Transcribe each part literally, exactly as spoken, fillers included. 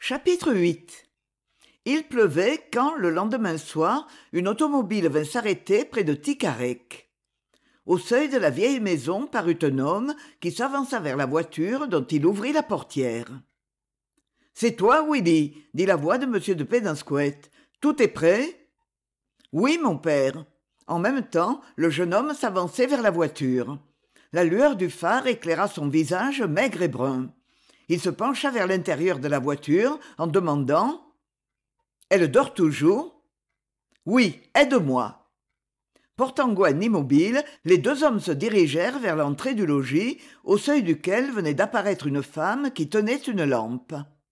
Chapitre huit. Il pleuvait quand, le lendemain soir, une automobile vint s'arrêter près de Ticarec. Au seuil de la vieille maison parut un homme qui s'avança vers la voiture dont il ouvrit la portière. « C'est toi, Willy ?» dit la voix de M. de Pédenscouët. « Tout est prêt ?»« Oui, mon père. » En même temps, le jeune homme s'avançait vers la voiture. La lueur du phare éclaira son visage maigre et brun. Il se pencha vers l'intérieur de la voiture en demandant « Elle dort toujours ?»« Oui, aide-moi. » Portant Gwen immobile, les deux hommes se dirigèrent vers l'entrée du logis, au seuil duquel venait d'apparaître une femme qui tenait une lampe.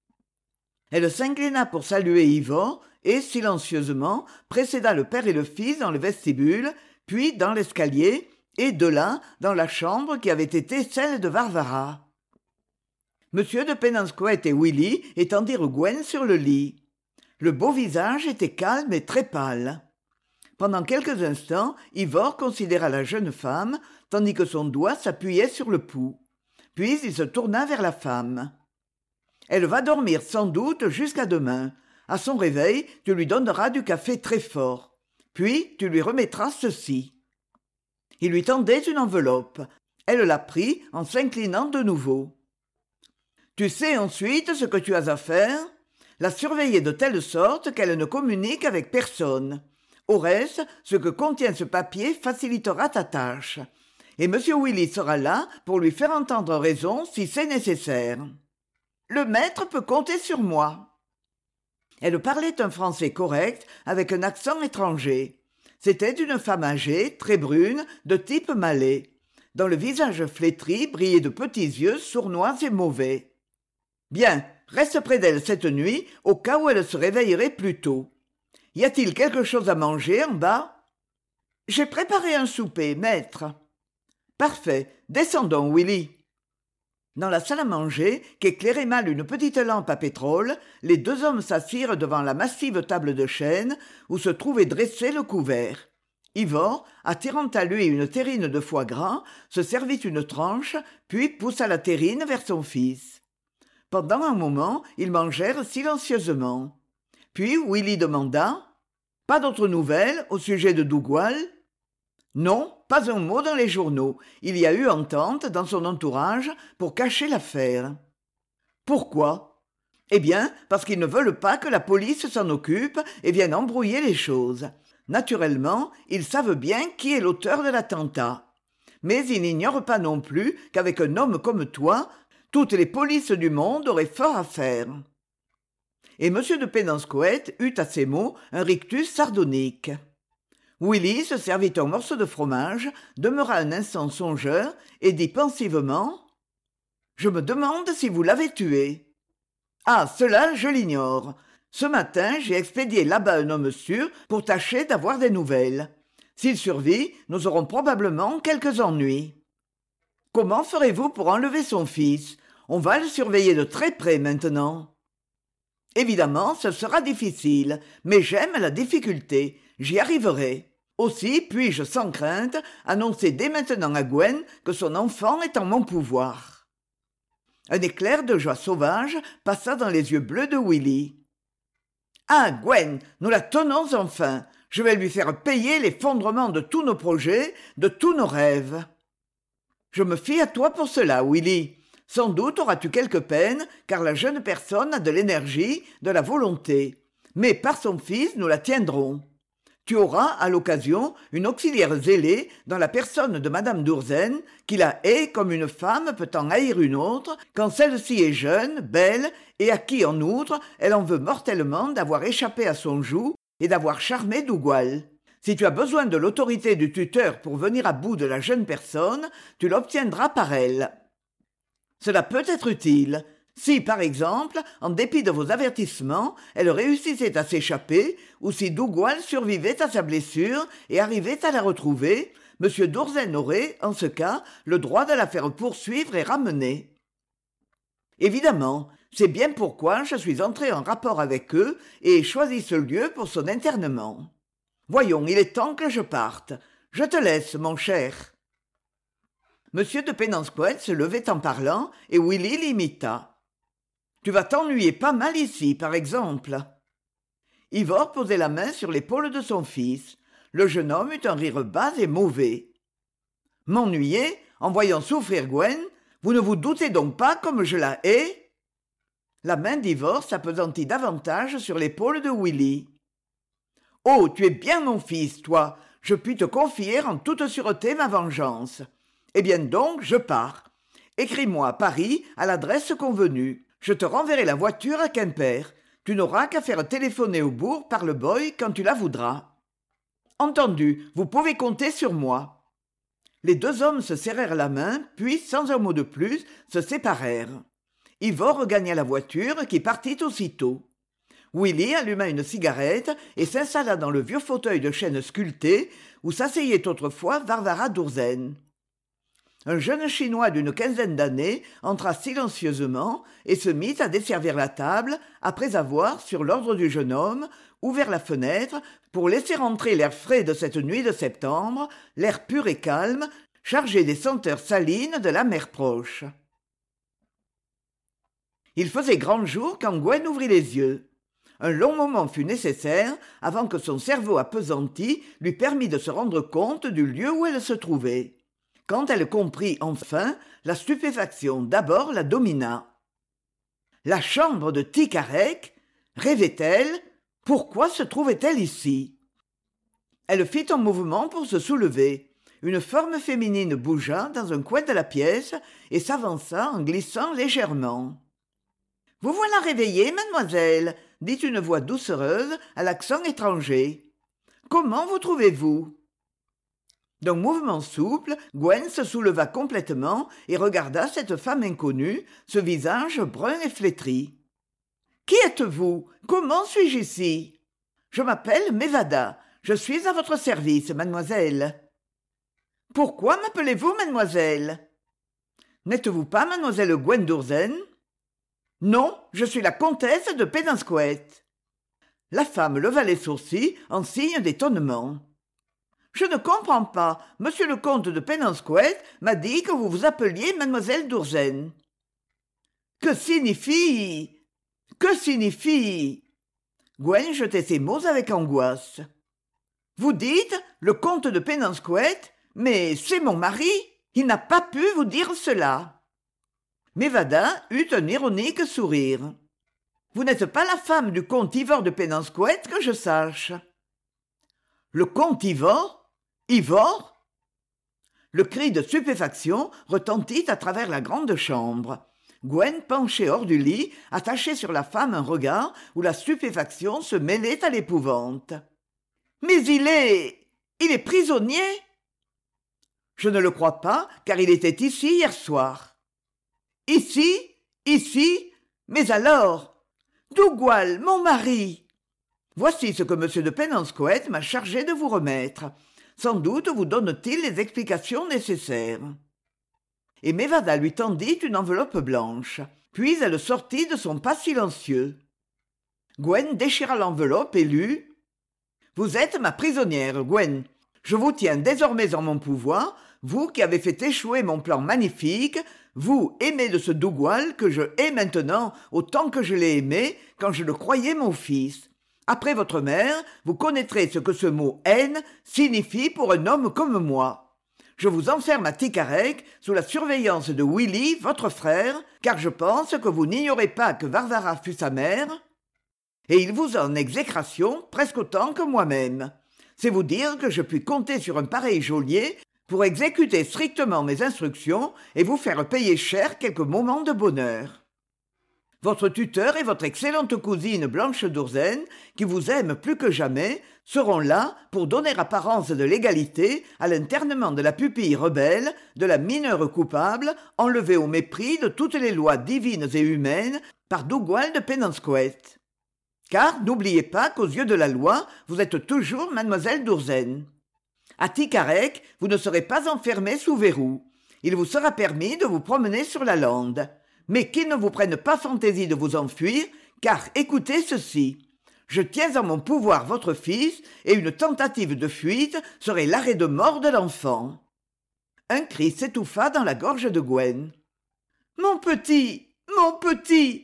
Elle s'inclina pour saluer Yvon et, silencieusement, précéda le père et le fils dans le vestibule, puis dans l'escalier, et de là dans la chambre qui avait été celle de Varvara. Monsieur de Pédenscouët et Willy étendirent Gwen sur le lit. Le beau visage était calme et très pâle. Pendant quelques instants, Ivor considéra la jeune femme, tandis que son doigt s'appuyait sur le pouls. Puis il se tourna vers la femme. « Elle va dormir sans doute jusqu'à demain. À son réveil, tu lui donneras du café très fort. Puis tu lui remettras ceci. » Il lui tendait une enveloppe. Elle la prit en s'inclinant de nouveau. « Tu sais ensuite ce que tu as à faire ? La surveiller de telle sorte qu'elle ne communique avec personne. Au reste, ce que contient ce papier facilitera ta tâche. Et M. Willy sera là pour lui faire entendre raison si c'est nécessaire. Le maître peut compter sur moi. » Elle parlait un français correct avec un accent étranger. C'était une femme âgée, très brune, de type malais. Dans le visage flétri brillaient de petits yeux sournois et mauvais. « Bien, reste près d'elle cette nuit, au cas où elle se réveillerait plus tôt. Y a-t-il quelque chose à manger en bas ? » ?»« J'ai préparé un souper, maître. »« Parfait. Descendons, Willy. » Dans la salle à manger, qu'éclairait mal une petite lampe à pétrole, les deux hommes s'assirent devant la massive table de chêne où se trouvait dressé le couvert. Ivor, attirant à lui une terrine de foie gras, se servit une tranche, puis poussa la terrine vers son fils. Pendant un moment, ils mangèrent silencieusement. Puis Willy demanda « Pas d'autres nouvelles au sujet de Dougal ?»« Non, pas un mot dans les journaux. Il y a eu entente dans son entourage pour cacher l'affaire. »« Pourquoi ? » ?»« Eh bien, parce qu'ils ne veulent pas que la police s'en occupe et vienne embrouiller les choses. Naturellement, ils savent bien qui est l'auteur de l'attentat. Mais ils n'ignorent pas non plus qu'avec un homme comme toi, toutes les polices du monde auraient fort à faire. » Et M. de Pédenscouët eut à ces mots un rictus sardonique. Willy se servit un morceau de fromage, demeura un instant songeur et dit pensivement « Je me demande si vous l'avez tué. »« Ah, cela, je l'ignore. Ce matin, j'ai expédié là-bas un homme sûr pour tâcher d'avoir des nouvelles. S'il survit, nous aurons probablement quelques ennuis. »« Comment ferez-vous pour enlever son fils ? On va le surveiller de très près maintenant. » « Évidemment, ce sera difficile, mais j'aime la difficulté. J'y arriverai. Aussi puis-je sans crainte annoncer dès maintenant à Gwen que son enfant est en mon pouvoir. » Un éclair de joie sauvage passa dans les yeux bleus de Willy. « Ah, Gwen, nous la tenons enfin. Je vais lui faire payer l'effondrement de tous nos projets, de tous nos rêves. »« Je me fie à toi pour cela, Willy. Sans doute auras-tu quelque peine, car la jeune personne a de l'énergie, de la volonté. Mais par son fils, nous la tiendrons. Tu auras, à l'occasion, une auxiliaire zélée dans la personne de Madame d'Urzen, qui la hait comme une femme peut en haïr une autre, quand celle-ci est jeune, belle, et à qui, en outre, elle en veut mortellement d'avoir échappé à son joug et d'avoir charmé Dougal. Si tu as besoin de l'autorité du tuteur pour venir à bout de la jeune personne, tu l'obtiendras par elle. Cela peut être utile. Si, par exemple, en dépit de vos avertissements, elle réussissait à s'échapper, ou si Dougal survivait à sa blessure et arrivait à la retrouver, M. d'Urzen aurait, en ce cas, le droit de la faire poursuivre et ramener. Évidemment, c'est bien pourquoi je suis entré en rapport avec eux et ai choisi ce lieu pour son internement. Voyons, il est temps que je parte. Je te laisse, mon cher. M. de Pédenscouët se levait en parlant, et Willy l'imita. Tu vas t'ennuyer pas mal ici, par exemple. » Ivor posait la main sur l'épaule de son fils. Le jeune homme eut un rire bas et mauvais. « M'ennuyer, en voyant souffrir Gwen, vous ne vous doutez donc pas comme je la hais ?» La main d'Ivor s'appesantit davantage sur l'épaule de Willy. « Oh, tu es bien mon fils, toi. Je puis te confier en toute sûreté ma vengeance. Eh bien donc, je pars. Écris-moi à Paris, à l'adresse convenue. Je te renverrai la voiture à Quimper. Tu n'auras qu'à faire téléphoner au bourg par le boy quand tu la voudras. Entendu, vous pouvez compter sur moi. » Les deux hommes se serrèrent la main, puis, sans un mot de plus, se séparèrent. Ivor regagna la voiture, qui partit aussitôt. Willy alluma une cigarette et s'installa dans le vieux fauteuil de chêne sculpté où s'asseyait autrefois Varvara d'Urzen. Un jeune Chinois d'une quinzaine d'années entra silencieusement et se mit à desservir la table après avoir, sur l'ordre du jeune homme, ouvert la fenêtre pour laisser entrer l'air frais de cette nuit de septembre, l'air pur et calme, chargé des senteurs salines de la mer proche. Il faisait grand jour quand Gwen ouvrit les yeux. Un long moment fut nécessaire avant que son cerveau appesanti lui permît de se rendre compte du lieu où elle se trouvait. Quand elle comprit enfin, la stupéfaction d'abord la domina. La chambre de Ticarec? Rêvait-elle? Pourquoi se trouvait-elle ici? Elle fit un mouvement pour se soulever. Une forme féminine bougea dans un coin de la pièce et s'avança en glissant légèrement. « Vous voilà réveillée, mademoiselle » dit une voix doucereuse à l'accent étranger. « Comment vous trouvez-vous » D'un mouvement souple, Gwen se souleva complètement et regarda cette femme inconnue, ce visage brun et flétri. « Qui êtes-vous? Comment suis-je ici ?»« Je m'appelle Mevada. Je suis à votre service, mademoiselle. »« Pourquoi m'appelez-vous mademoiselle ?»« N'êtes-vous pas mademoiselle Gwen d'Urzen ?»« Non, je suis la comtesse de Péninsquet. » La femme leva les sourcils en signe d'étonnement. « Je ne comprends pas. Monsieur le comte de Péninsquet m'a dit que vous vous appeliez mademoiselle d'Urzen. »« Que signifie... Que signifie... » Gwen jetait ses mots avec angoisse. « Vous dites, le comte de Péninsquet, mais c'est mon mari. Il n'a pas pu vous dire cela. » Mevada eut un ironique sourire. « Vous n'êtes pas la femme du comte Ivor de Péninsquet, que je sache. »« Le comte Ivor ? Ivor ?» Le cri de stupéfaction retentit à travers la grande chambre. Gwen penchait hors du lit, attachait sur la femme un regard où la stupéfaction se mêlait à l'épouvante. « Mais il est... il est prisonnier ?»« Je ne le crois pas, car il était ici hier soir. »« Ici ? Ici ? Mais alors... Dougal, mon mari !»« Voici ce que M. de Péninsquet m'a chargé de vous remettre. Sans doute vous donne-t-il les explications nécessaires. » Et Mevada lui tendit une enveloppe blanche. Puis elle sortit de son pas silencieux. Gwen déchira l'enveloppe et lut « Vous êtes ma prisonnière, Gwen. Je vous tiens désormais en mon pouvoir, vous qui avez fait échouer mon plan magnifique, vous, aimé de ce Dougal que je hais maintenant autant que je l'ai aimé quand je le croyais mon fils. Après votre mère, vous connaîtrez ce que ce mot « haine » signifie pour un homme comme moi. Je vous enferme à Ticarec sous la surveillance de Willy, votre frère, car je pense que vous n'ignorez pas que Varvara fut sa mère, et il vous a en exécration presque autant que moi-même. C'est vous dire que je puis compter sur un pareil geôlier pour exécuter strictement mes instructions et vous faire payer cher quelques moments de bonheur. Votre tuteur et votre excellente cousine Blanche d'Urzen, qui vous aime plus que jamais, seront là pour donner apparence de légalité à l'internement de la pupille rebelle, de la mineure coupable, enlevée au mépris de toutes les lois divines et humaines par Dougal de Péninsquet. Car n'oubliez pas qu'aux yeux de la loi, vous êtes toujours mademoiselle d'Urzen. À Ticarec, vous ne serez pas enfermé sous verrou. Il vous sera permis de vous promener sur la lande. Mais qu'il ne vous prenne pas fantaisie de vous enfuir, car écoutez ceci. Je tiens en mon pouvoir votre fils, et une tentative de fuite serait l'arrêt de mort de l'enfant. » Un cri s'étouffa dans la gorge de Gwen. « Mon petit, mon petit,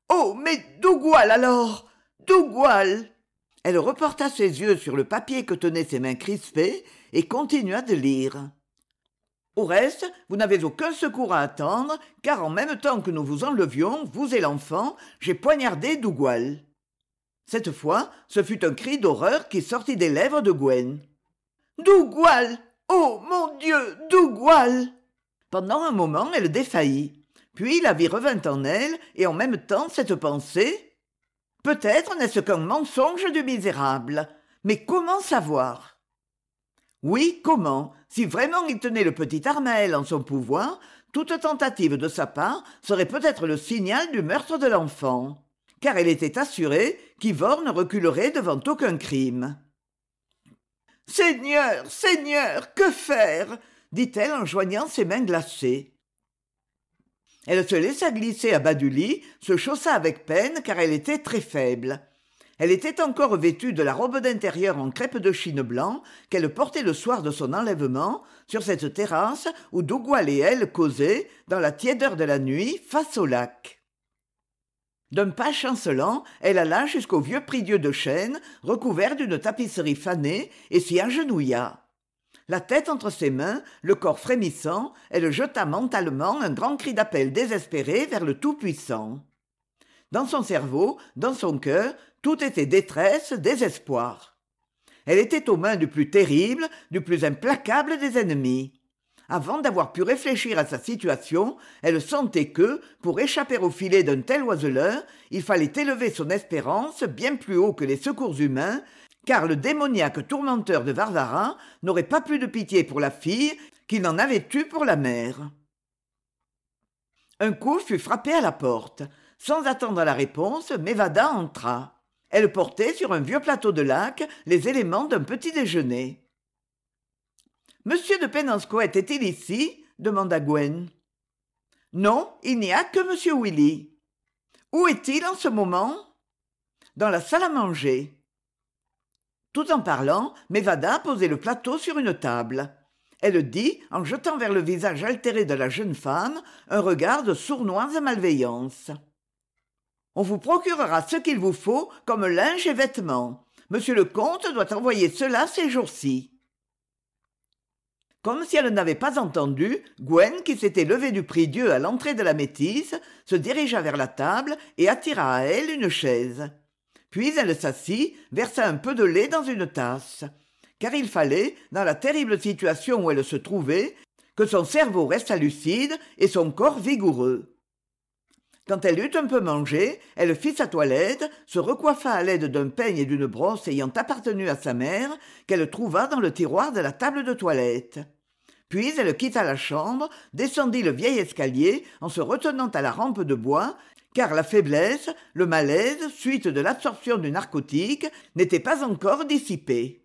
Oh, mais Dougoile alors! Dougoile! Elle reporta ses yeux sur le papier que tenaient ses mains crispées et continua de lire. Au reste, vous n'avez aucun secours à attendre, car en même temps que nous vous enlevions, vous et l'enfant, j'ai poignardé Dougoile. Cette fois, ce fut un cri d'horreur qui sortit des lèvres de Gwen. Dougoile! Oh, mon Dieu, Dougoile! Pendant un moment, elle défaillit. Puis la vie revint en elle, et en même temps cette pensée. Peut-être n'est-ce qu'un mensonge du misérable. Mais comment savoir? Oui, comment? Si vraiment il tenait le petit Armaël en son pouvoir, toute tentative de sa part serait peut-être le signal du meurtre de l'enfant. Car elle était assurée qu'Yvonne ne reculerait devant aucun crime. « Seigneur, Seigneur, que faire ?» dit-elle en joignant ses mains glacées. Elle se laissa glisser à bas du lit, se chaussa avec peine car elle était très faible. Elle était encore vêtue de la robe d'intérieur en crêpe de chine blanc qu'elle portait le soir de son enlèvement sur cette terrasse où Dougoile et elle causaient, dans la tiédeur de la nuit, face au lac. D'un pas chancelant, elle alla jusqu'au vieux prie-dieu de chêne, recouvert d'une tapisserie fanée, et s'y agenouilla. La tête entre ses mains, le corps frémissant, elle jeta mentalement un grand cri d'appel désespéré vers le Tout-Puissant. Dans son cerveau, dans son cœur, tout était détresse, désespoir. Elle était aux mains du plus terrible, du plus implacable des ennemis. Avant d'avoir pu réfléchir à sa situation, elle sentait que, pour échapper au filet d'un tel oiseleur, il fallait élever son espérance bien plus haut que les secours humains, car le démoniaque tourmenteur de Varvara n'aurait pas plus de pitié pour la fille qu'il n'en avait eu pour la mère. Un coup fut frappé à la porte. Sans attendre la réponse, Mevada entra. Elle portait sur un vieux plateau de laque les éléments d'un petit déjeuner. « Monsieur de Penenscoët est-il ici ?» demanda Gwen. « Non, il n'y a que monsieur Willy. »« Où est-il en ce moment ?»« Dans la salle à manger. » Tout en parlant, Mevada posait le plateau sur une table. Elle dit, en jetant vers le visage altéré de la jeune femme un regard de sournoise malveillance. « On vous procurera ce qu'il vous faut comme linge et vêtements. Monsieur le comte doit envoyer cela ces jours-ci. » Comme si elle n'avait pas entendu, Gwen, qui s'était levée du prie-dieu à l'entrée de la métisse, se dirigea vers la table et attira à elle une chaise. Puis elle s'assit, versa un peu de lait dans une tasse. Car il fallait, dans la terrible situation où elle se trouvait, que son cerveau restât lucide et son corps vigoureux. Quand elle eut un peu mangé, elle fit sa toilette, se recoiffa à l'aide d'un peigne et d'une brosse ayant appartenu à sa mère, qu'elle trouva dans le tiroir de la table de toilette. Puis elle quitta la chambre, descendit le vieil escalier en se retenant à la rampe de bois, car la faiblesse, le malaise, suite de l'absorption du narcotique, n'étaient pas encore dissipés.